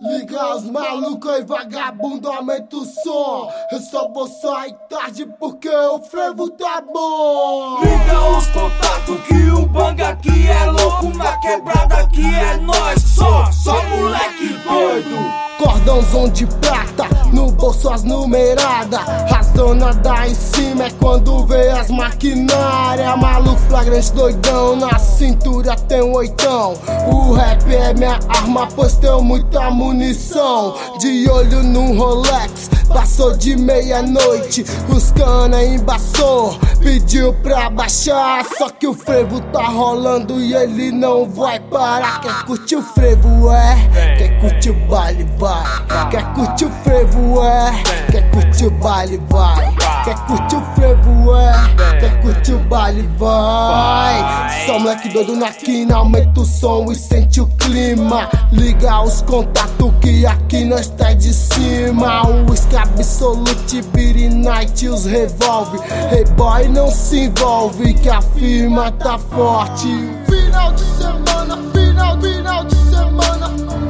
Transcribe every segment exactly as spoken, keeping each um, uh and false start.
Liga os malucos e vagabundo, aumenta o som. Eu só vou sair tarde porque o frevo tá bom. Liga os contatos que o banga aqui é louco. Na quebrada aqui é nós só, só moleque doido. Cordãozão de prata, no bolso as numeradas. As donas da em cima é quando vê as maquinárias. Maluco flagrante doidão, na cintura tem um oitão. O rap é minha arma, pois tenho muita munição. De olho num Rolex, passou de meia-noite. Os cana embaçou, pediu pra baixar. Só que o frevo tá rolando e ele não vai parar. Quer curtir o frevo, é? Quer curtir o baile, vai. Quer curtir o frevo, é? Quer curtir o baile, vai. Quer curtir o frevo, é? Quer curtir o baile, vai. Só moleque doido na quina, aumenta o som e sente o clima. Liga os contatos que aqui nós tá de cima. O whisky absolute, Beer Night, os revolve. Hey boy, não se envolve que a firma tá forte. Final de semana, final, final de semana.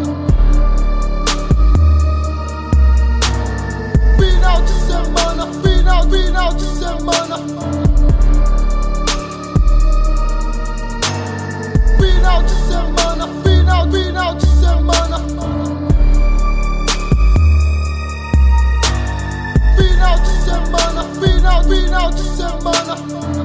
Final de semana, final, final de semana. Final de semana, final, final de semana. Final de semana, final, final de semana.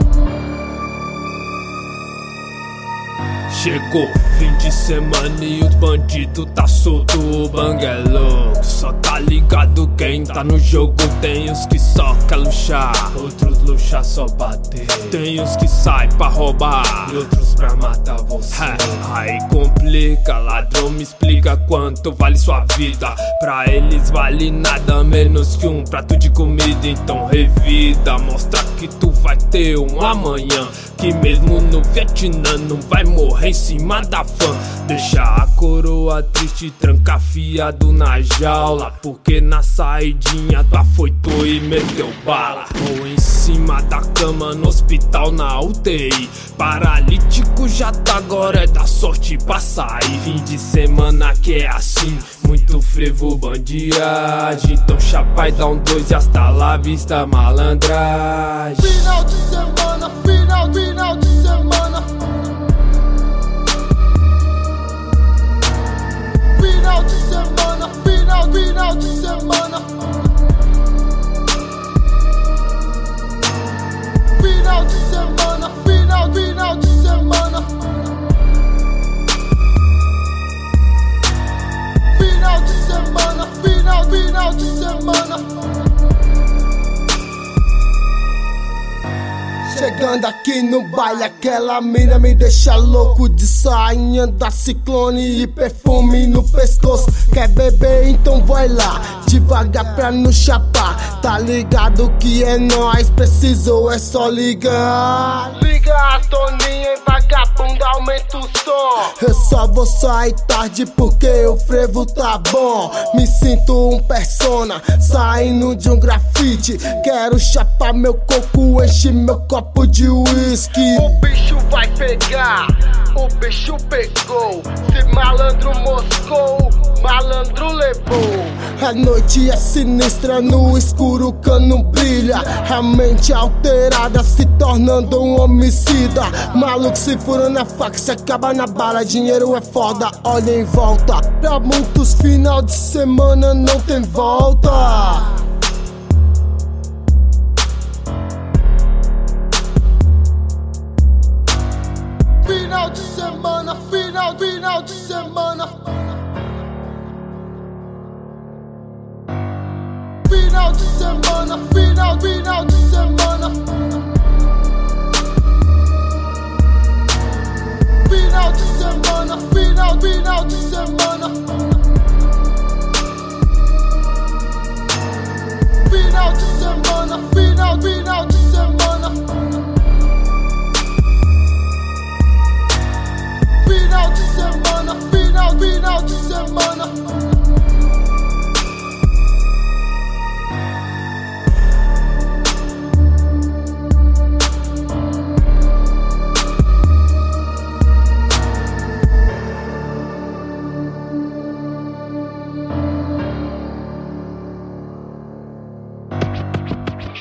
Chegou fim de semana e os bandidos tá solto, o bang é louco. Só tá ligado quem tá no jogo. Tem os que só quer luxar, outros luxar só bater. Tem os que sai pra roubar e outros pra matar você. É, aí complica, ladrão me explica quanto vale sua vida. Pra eles vale nada menos que um prato de comida. Então revida, mostra que tu vai ter um amanhã, que mesmo no Vietnã não vai morrer em cima da fã. Deixa a coroa triste, tranca fiado na jaula, porque na saidinha tu afoitou e meteu bala. Ou em cima da cama no hospital na U T I, paralítico já tá, agora é da sorte pra sair. Fim de semana que é assim, muito frevo, bandiagem. Então chapa e dá um dois e hasta la vista, malandragem. Final de semana, final, final de semana. Final de semana, final, final de semana. Final de semana, final, final de semana. Final de semana, final, final de semana. Chegando aqui no baile, aquela mina me deixa louco. De sainha da Ciclone e perfume no pescoço. Quer beber? Então vai lá, devagar pra não chapar. Tá ligado que é nóis, precisou é só ligar. Liga a Toninha e vagabundo, aumenta o som. Eu só vou sair tarde porque o frevo tá bom. Me sinto um persona, saindo de um grafite. Quero chapar meu coco, enche meu copo de uísque. O bicho vai pegar, o bicho pegou. Se malandro moscou, malandro levou. A noite é sinistra, no escuro o cano brilha. A mente alterada se tornando um homicida. Maluco se fura na faca, se acaba na bala. Dinheiro é foda, olha em volta. Pra muitos final de semana não tem volta. Final de semana, final, final de semana. Final de semana, final, final de semana. Final de semana, final, final de semana. Final de semana, final, final de semana. Final de semana, final, final de semana.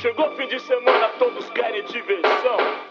Chegou fim de semana, todos querem diversão.